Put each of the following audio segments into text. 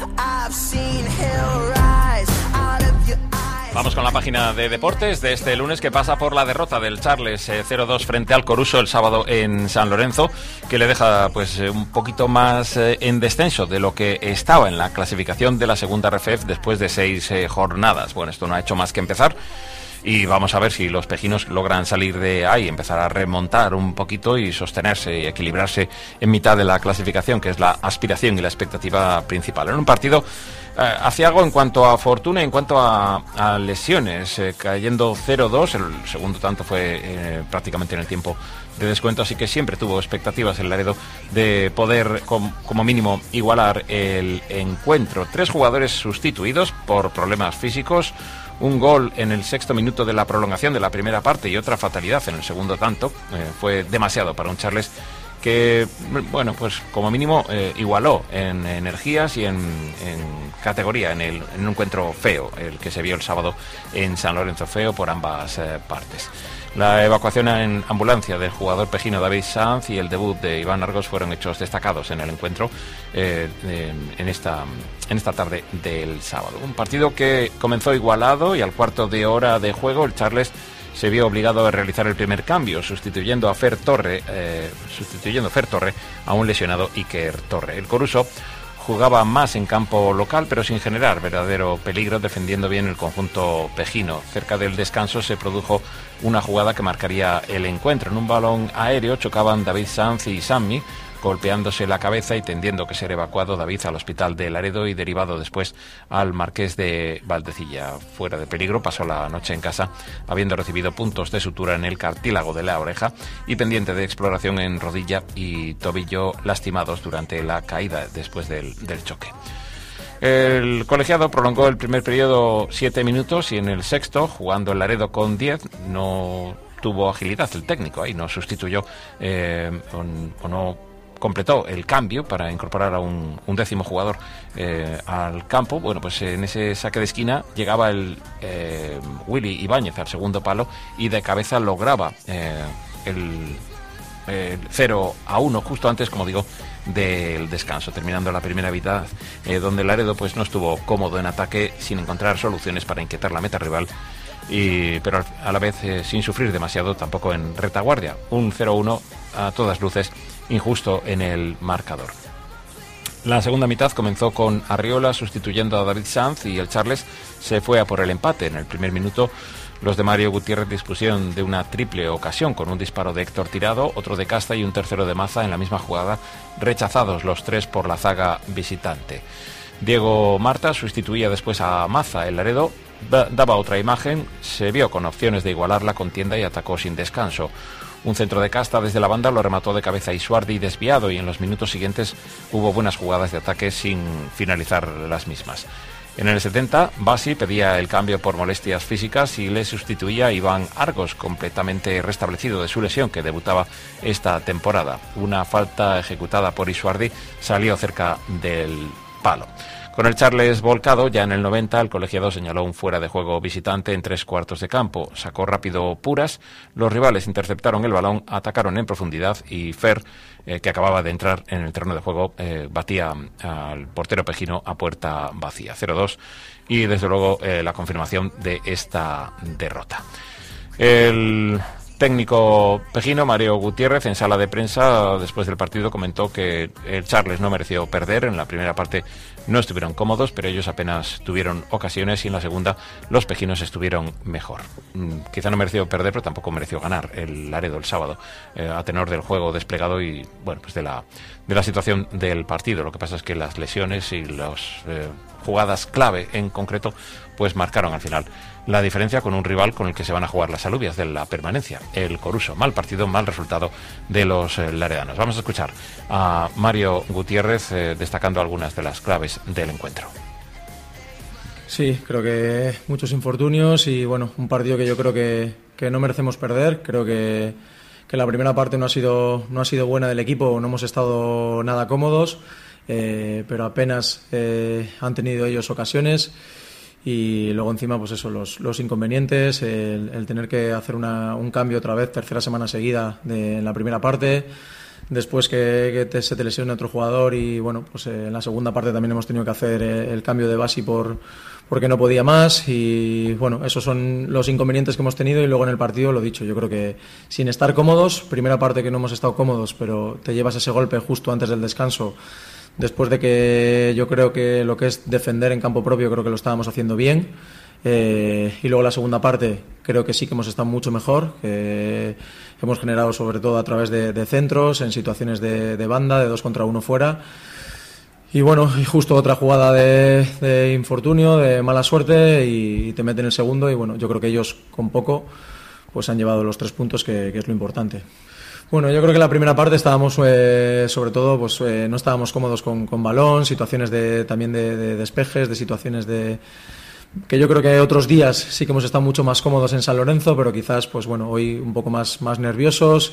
Vamos con la página de deportes de este lunes, que pasa por la derrota del Charles 0-2 frente al Coruso el sábado en San Lorenzo, que le deja pues un poquito más en descenso de lo que estaba en la clasificación de la segunda RFEF después de 6 jornadas. Bueno, esto no ha hecho más que empezar. Y vamos a ver si los pejinos logran salir de ahí, empezar a remontar un poquito y sostenerse y equilibrarse en mitad de la clasificación, que es la aspiración y la expectativa principal. En un partido hacia algo en cuanto a fortuna y en cuanto a lesiones, cayendo 0-2, el segundo tanto fue prácticamente en el tiempo de descuento, así que siempre tuvo expectativas el Laredo de poder como mínimo igualar el encuentro. 3 jugadores sustituidos por problemas físicos, un gol en el 6º minuto de la prolongación de la primera parte y otra fatalidad en el segundo tanto. Fue demasiado para un Charles que, bueno, pues como mínimo igualó en energías y en categoría en un encuentro feo, el que se vio el sábado en San Lorenzo, feo por ambas partes. La evacuación en ambulancia del jugador pejino David Sanz y el debut de Iván Argos fueron hechos destacados en el encuentro en esta tarde del sábado. Un partido que comenzó igualado y al cuarto de hora de juego el Charles se vio obligado a realizar el primer cambio, sustituyendo Fer Torre a un lesionado Iker Torre. El Coruso jugaba más en campo local, pero sin generar verdadero peligro, defendiendo bien el conjunto pejino. Cerca del descanso se produjo una jugada que marcaría el encuentro. En un balón aéreo chocaban David Sanz y Sammy, golpeándose la cabeza y tendiendo que ser evacuado David al hospital de Laredo y derivado después al Marqués de Valdecilla. Fuera de peligro, pasó la noche en casa, habiendo recibido puntos de sutura en el cartílago de la oreja y pendiente de exploración en rodilla y tobillo lastimados durante la caída después del choque. El colegiado prolongó el primer periodo 7 minutos y en el sexto, jugando el Laredo con 10, no tuvo agilidad el técnico, ahí no sustituyó o no completó el cambio para incorporar a un 10º jugador al campo. Bueno, pues en ese saque de esquina llegaba el Willy Ibáñez al segundo palo y de cabeza lograba el 0-1 justo antes, como digo, del descanso, terminando la primera mitad donde Laredo pues no estuvo cómodo en ataque, sin encontrar soluciones para inquietar la meta rival, pero a la vez sin sufrir demasiado tampoco en retaguardia. Un 0-1 a todas luces injusto en el marcador. La segunda mitad comenzó con Arriola sustituyendo a David Sanz y el Charles se fue a por el empate. En el primer minuto los de Mario Gutiérrez dispusieron de una triple ocasión, con un disparo de Héctor Tirado, otro de Casta y un tercero de Maza en la misma jugada, rechazados los 3 por la zaga visitante. Diego Marta sustituía después a Maza. El Laredo daba otra imagen, se vio con opciones de igualar la contienda y atacó sin descanso. Un centro de Casta desde la banda lo remató de cabeza Isuardi desviado, y en los minutos siguientes hubo buenas jugadas de ataque sin finalizar las mismas. En el 70, Basi pedía el cambio por molestias físicas y le sustituía a Iván Argos, completamente restablecido de su lesión, que debutaba esta temporada. Una falta ejecutada por Isuardi salió cerca del palo. Con el Charles volcado, ya en el 90, el colegiado señaló un fuera de juego visitante en 3/4 de campo. Sacó rápido Puras, los rivales interceptaron el balón, atacaron en profundidad y Fer, que acababa de entrar en el terreno de juego, batía al portero pejino a puerta vacía. 0-2 y desde luego la confirmación de esta derrota. El técnico pejino, Mario Gutiérrez, en sala de prensa después del partido comentó que el Charles no mereció perder. En la primera parte no estuvieron cómodos, pero ellos apenas tuvieron ocasiones y en la segunda los pejinos estuvieron mejor. Quizá no mereció perder, pero tampoco mereció ganar el Laredo el sábado, a tenor del juego desplegado y bueno, pues de la situación del partido. Lo que pasa es que las lesiones y las jugadas clave en concreto pues marcaron al final la diferencia con un rival con el que se van a jugar las alubias de la permanencia, el Coruso. Mal partido, mal resultado de los laredanos. Vamos a escuchar a Mario Gutiérrez destacando algunas de las claves del encuentro. Sí, creo que muchos infortunios y bueno, un partido que yo creo que no merecemos perder. Creo que la primera parte no ha sido buena del equipo, no hemos estado nada cómodos, pero apenas han tenido ellos ocasiones. Y luego encima pues eso, los inconvenientes, el tener que hacer un cambio otra vez, tercera semana seguida en la primera parte, después se te lesione otro jugador y bueno, pues en la segunda parte también hemos tenido que hacer el cambio de Basi porque no podía más y bueno, esos son los inconvenientes que hemos tenido y luego en el partido lo dicho, yo creo que sin estar cómodos, primera parte que no hemos estado cómodos, pero te llevas ese golpe justo antes del descanso, después de que yo creo que lo que es defender en campo propio creo que lo estábamos haciendo bien. Y luego la segunda parte creo que sí que hemos estado mucho mejor, que hemos generado sobre todo a través de centros, en situaciones de banda, de 2 contra 1 fuera y bueno, y justo otra jugada de infortunio, de mala suerte y te meten el segundo y bueno, yo creo que ellos con poco pues han llevado los 3 puntos que es lo importante. Bueno, yo creo que la primera parte estábamos, sobre todo, pues no estábamos cómodos con balón, situaciones también de despejes, de situaciones que yo creo que otros días sí que hemos estado mucho más cómodos en San Lorenzo, pero quizás, pues bueno, hoy un poco más nerviosos.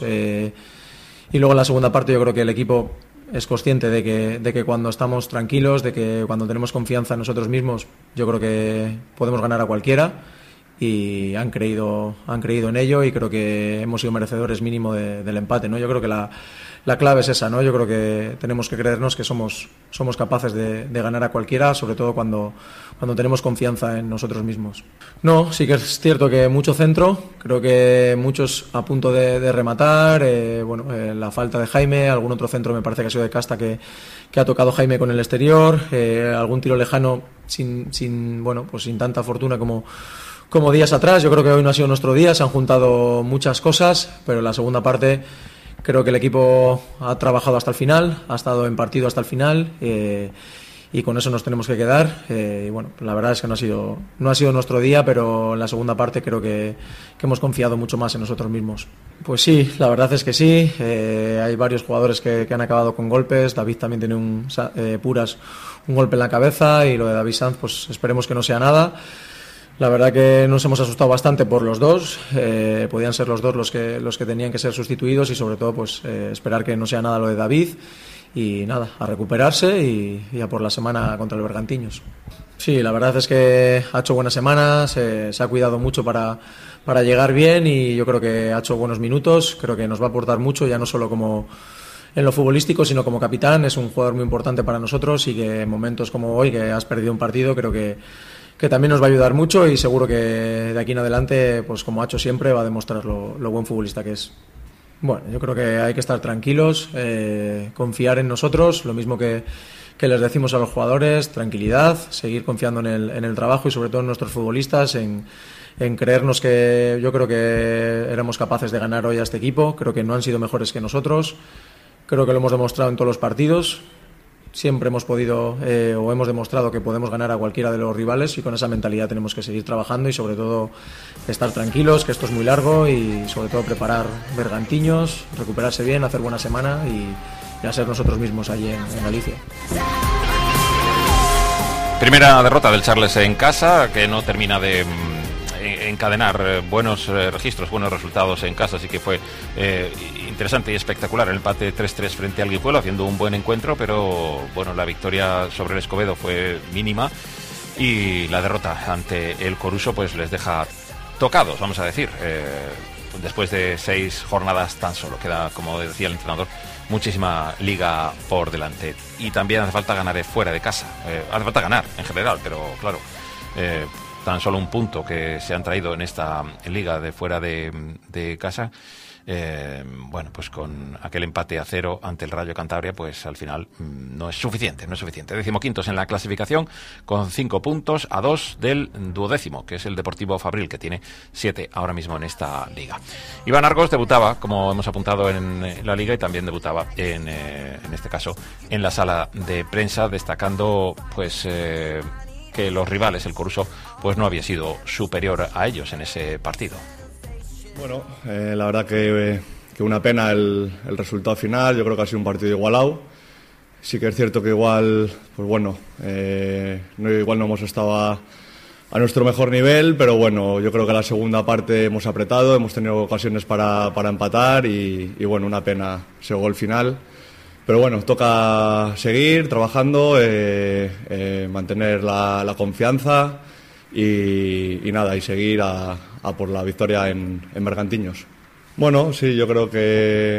Y luego en la segunda parte yo creo que el equipo es consciente de que cuando estamos tranquilos, de que cuando tenemos confianza en nosotros mismos, yo creo que podemos ganar a cualquiera. Y han creído en ello y creo que hemos sido merecedores mínimo del empate, ¿no? Yo creo que la clave es esa, ¿no? Yo creo que tenemos que creernos que somos capaces de ganar a cualquiera, sobre todo cuando tenemos confianza en nosotros mismos. No, sí que es cierto que mucho centro, creo que muchos a punto de rematar, la falta de Jaime, algún otro centro me parece que ha sido de Casta que ha tocado Jaime con el exterior, algún tiro lejano sin tanta fortuna como días atrás. Yo creo que hoy no ha sido nuestro día, se han juntado muchas cosas, pero en la segunda parte creo que el equipo ha trabajado hasta el final, ha estado en partido hasta el final y con eso nos tenemos que quedar. Y bueno, la verdad es que no ha sido nuestro día, pero en la segunda parte creo que hemos confiado mucho más en nosotros mismos. Pues sí, la verdad es que sí, hay varios jugadores que han acabado con golpes. David también tiene Puras un golpe en la cabeza y lo de David Sanz pues esperemos que no sea nada. La verdad que nos hemos asustado bastante por los dos, podían ser los dos los que tenían que ser sustituidos y sobre todo pues esperar que no sea nada lo de David y nada, a recuperarse y a por la semana contra el Bergantiños. Sí, la verdad es que ha hecho buenas semanas, se ha cuidado mucho para llegar bien y yo creo que ha hecho buenos minutos, creo que nos va a aportar mucho, ya no solo como en lo futbolístico, sino como capitán, es un jugador muy importante para nosotros y que en momentos como hoy, que has perdido un partido, creo que también nos va a ayudar mucho y seguro que de aquí en adelante, pues como ha hecho siempre, va a demostrar lo buen futbolista que es. Bueno, yo creo que hay que estar tranquilos, confiar en nosotros, lo mismo que les decimos a los jugadores, tranquilidad, seguir confiando en el trabajo y sobre todo en nuestros futbolistas, en creernos que yo creo que éramos capaces de ganar hoy a este equipo, creo que no han sido mejores que nosotros, creo que lo hemos demostrado en todos los partidos. Siempre hemos podido o hemos demostrado que podemos ganar a cualquiera de los rivales y con esa mentalidad tenemos que seguir trabajando y sobre todo estar tranquilos, que esto es muy largo y sobre todo preparar Bergantiños, recuperarse bien, hacer buena semana y a ser nosotros mismos allí en Galicia. Primera derrota del Charles en casa, que no termina de encadenar buenos registros, buenos resultados en casa, así que fue interesante y espectacular el empate 3-3 frente al Guijuelo, haciendo un buen encuentro, pero bueno, la victoria sobre el Escobedo fue mínima y la derrota ante el Coruso pues les deja tocados, vamos a decir, después de 6 jornadas tan solo. Queda, como decía el entrenador, muchísima liga por delante y también hace falta ganar fuera de casa, hace falta ganar en general, pero claro, tan solo un punto que se han traído en esta liga de fuera de casa, bueno, pues con aquel empate a 0 ante el Rayo Cantabria, pues al final no es suficiente. 15º en la clasificación con 5 puntos a 2 del duodécimo, que es el Deportivo Fabril, que tiene 7 ahora mismo en esta liga. Iván Argos debutaba, como hemos apuntado, en la liga y también debutaba en este caso en la sala de prensa, destacando pues que los rivales, el Coruso, pues no había sido superior a ellos en ese partido. Bueno, la verdad que una pena el resultado final. Yo creo que ha sido un partido igualado. Sí que es cierto que igual, pues bueno, igual no hemos estado a nuestro mejor nivel, pero bueno, yo creo que la segunda parte hemos apretado, hemos tenido ocasiones para empatar y bueno, una pena ese gol final. Pero bueno, toca seguir trabajando, mantener la confianza y nada, y seguir a por la victoria en Bergantiños. Bueno, sí, yo creo que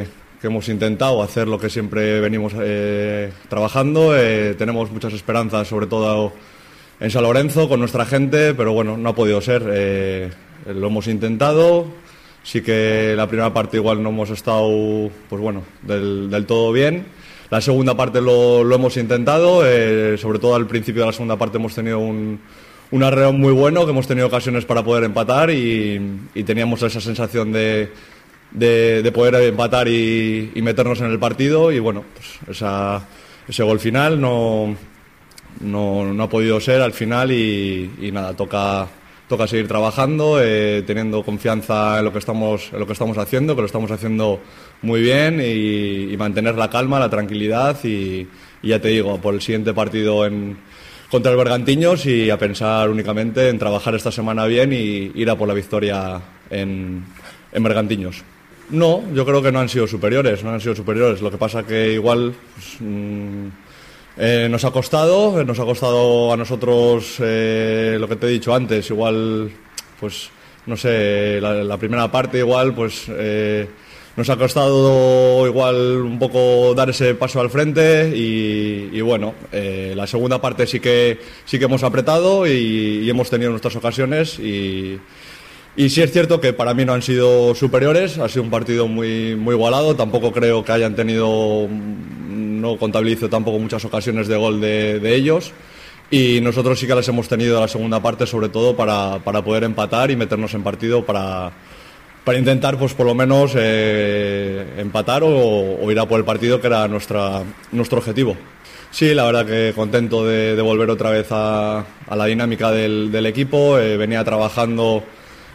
hemos intentado hacer lo que siempre venimos trabajando. Tenemos muchas esperanzas, sobre todo en San Lorenzo, con nuestra gente, pero bueno, no ha podido ser. Lo hemos intentado. Sí que la primera parte igual no hemos estado, pues bueno, del todo bien. La segunda parte lo hemos intentado, sobre todo al principio de la segunda parte hemos tenido un arreón muy bueno, que hemos tenido ocasiones para poder empatar y teníamos esa sensación de poder empatar y meternos en el partido, y bueno, pues ese gol final no ha podido ser al final y nada, toca seguir trabajando, teniendo confianza en lo que estamos haciendo, que lo estamos haciendo muy bien, y mantener la calma, la tranquilidad y ya te digo, por el siguiente partido contra el Bergantiños, y a pensar únicamente en trabajar esta semana bien y ir a por la victoria en Bergantiños. No, yo creo que no han sido superiores. Lo que pasa que igual pues, nos ha costado a nosotros lo que te he dicho antes. Igual, pues no sé, la primera parte igual pues nos ha costado igual un poco dar ese paso al frente y bueno, la segunda parte sí que hemos apretado y hemos tenido nuestras ocasiones y sí es cierto que para mí no han sido superiores. Ha sido un partido muy, muy igualado. Tampoco creo que hayan tenido, no contabilizo tampoco muchas ocasiones de gol de ellos, y nosotros sí que las hemos tenido en la segunda parte, sobre todo para poder empatar y meternos en partido para intentar pues por lo menos empatar o ir a por el partido, que era nuestro objetivo. Sí, la verdad que contento de volver otra vez a la dinámica del equipo. Venía trabajando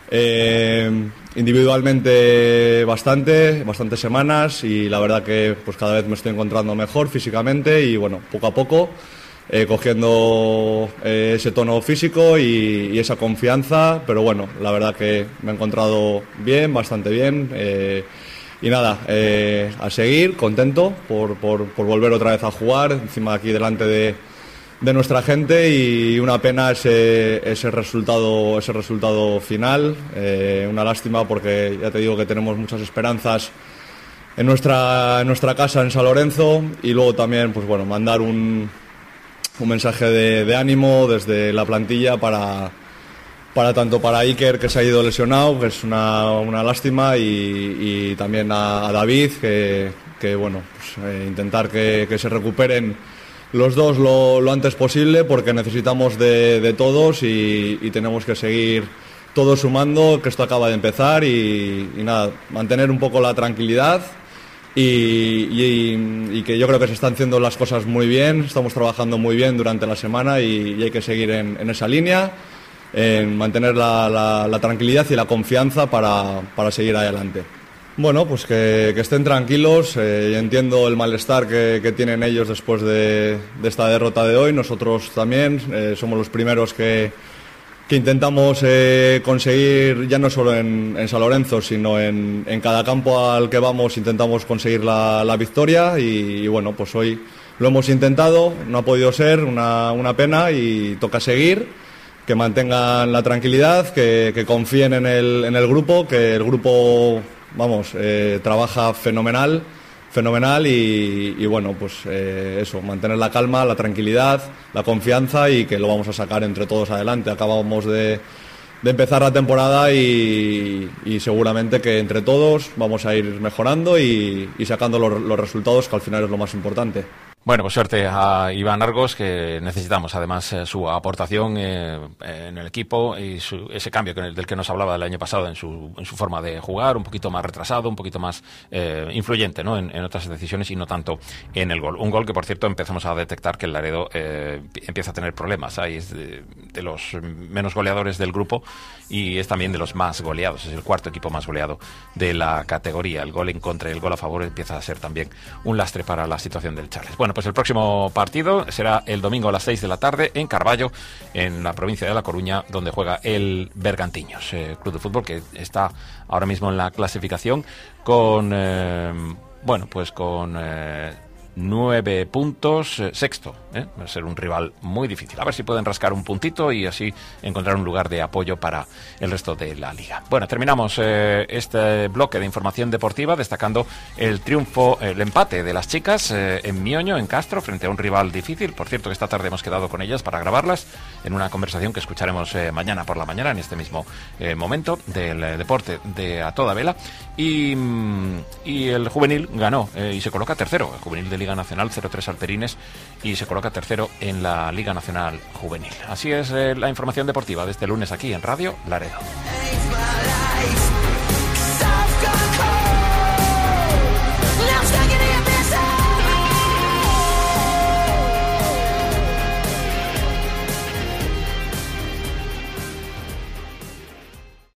individualmente bastantes semanas, y la verdad que pues cada vez me estoy encontrando mejor físicamente y bueno, poco a poco cogiendo ese tono físico y esa confianza, pero bueno, la verdad que me he encontrado bien, bastante bien, y nada, a seguir, contento por volver otra vez a jugar encima aquí delante de nuestra gente, y una pena ese resultado final. Una lástima, porque ya te digo que tenemos muchas esperanzas en nuestra casa en San Lorenzo, y luego también pues bueno, mandar un mensaje de ánimo desde la plantilla para tanto para Iker, que se ha ido lesionado, que es una lástima, y también a David, que bueno, pues, intentar que se recuperen los dos lo antes posible, porque necesitamos de todos y tenemos que seguir todos sumando, que esto acaba de empezar, y nada, mantener un poco la tranquilidad y que yo creo que se están haciendo las cosas muy bien, estamos trabajando muy bien durante la semana y hay que seguir en esa línea, en mantener la tranquilidad y la confianza para seguir adelante. Bueno, pues que estén tranquilos. Entiendo el malestar que tienen ellos después de esta derrota de hoy. Nosotros también somos los primeros que intentamos conseguir, ya no solo en San Lorenzo, sino en cada campo al que vamos, intentamos conseguir la victoria, y bueno, pues hoy lo hemos intentado, no ha podido ser, una pena, y toca seguir, que mantengan la tranquilidad, que confíen en el grupo, que el grupo trabaja fenomenal, y bueno, pues eso, mantener la calma, la tranquilidad, la confianza, y que lo vamos a sacar entre todos adelante. Acabamos de empezar la temporada y seguramente que entre todos vamos a ir mejorando y sacando los resultados, que al final es lo más importante. Bueno, pues suerte a Iván Argos, que necesitamos además su aportación en el equipo y ese cambio del que nos hablaba el año pasado en su forma de jugar, un poquito más retrasado, un poquito más influyente, ¿no? en otras decisiones y no tanto en el gol. Un gol que, por cierto, empezamos a detectar que el Laredo empieza a tener problemas. Ahí es de los menos goleadores del grupo y es también de los más goleados. Es el cuarto equipo más goleado de la categoría. El gol en contra y el gol a favor empieza a ser también un lastre para la situación del Charles. Bueno, pues el próximo partido será el domingo a las 6 de la tarde en Carballo, en la provincia de La Coruña, donde juega el Bergantiños, club de fútbol que está ahora mismo en la clasificación con 9 puntos, sexto. Va a ser un rival muy difícil. A ver si pueden rascar un puntito y así encontrar un lugar de apoyo para el resto de la liga. Bueno, terminamos este bloque de información deportiva destacando el triunfo, el empate de las chicas en Mioño, en Castro, frente a un rival difícil. Por cierto, que esta tarde hemos quedado con ellas para grabarlas en una conversación que escucharemos mañana por la mañana, en este mismo momento del deporte de a toda vela. Y el juvenil ganó y se coloca tercero. El juvenil de Liga Nacional 0-3 Alperines y se coloca tercero en la Liga Nacional Juvenil. Así es la información deportiva de este lunes aquí en Radio Laredo.